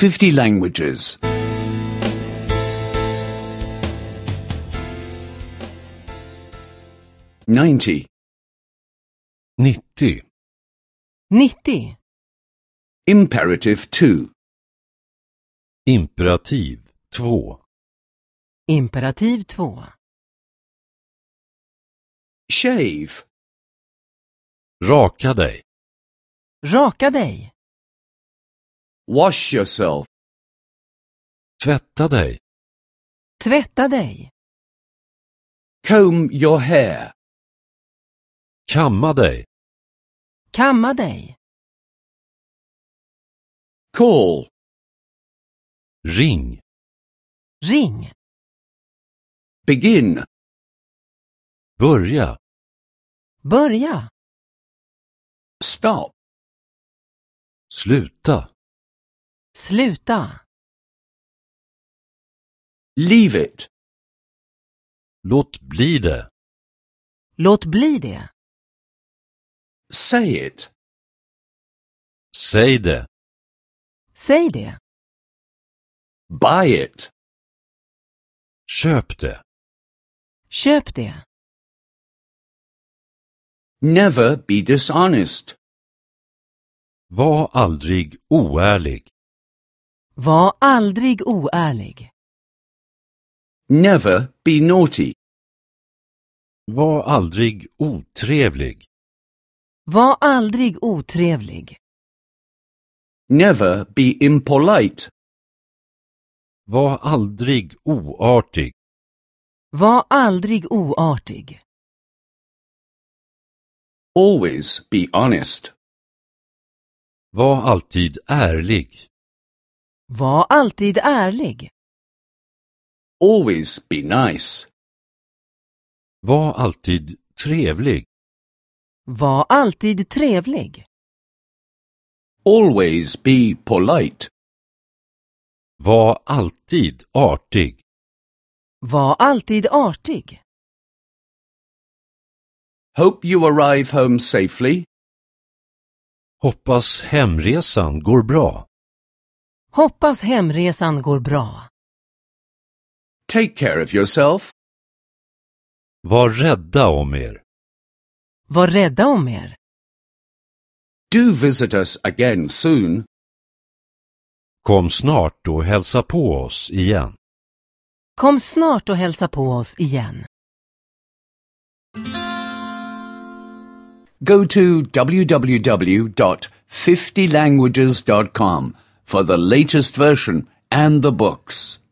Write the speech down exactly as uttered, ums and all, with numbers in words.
fifty languages. ninety. nittio. nittio. Imperative two. Imperativ två. Imperativ två. Shave. Raka dig. Raka dig. Wash yourself. Tvätta dig. Tvätta dig. Comb your hair. Kamma dig. Kamma dig. Call. Ring. Ring. Begin. Börja. Börja. Stop. Sluta. Sluta. Leave it. Låt bli det. Låt bli det. Say it. Säg det. Säg det. Buy it. Köp det. Köp det. Never be dishonest. Var aldrig oärlig. Var aldrig oärlig. Never be naughty. Var aldrig otrevlig. Var aldrig otrevlig. Never be impolite. Var aldrig oartig. Var aldrig oartig. Always be honest. Var alltid ärlig. Var alltid ärlig. Always be nice. Var alltid trevlig. Var alltid trevlig. Always be polite. Var alltid artig. Var alltid artig. Hope you arrive home safely. Hoppas hemresan går bra. Hoppas hemresan går bra. Take care of yourself. Var rädda om er. Var rädda om er. Do visit us again soon. Kom snart och hälsa på oss igen. Kom snart och hälsa på oss igen. Go to w w w dot fifty languages dot com for the latest version and the books.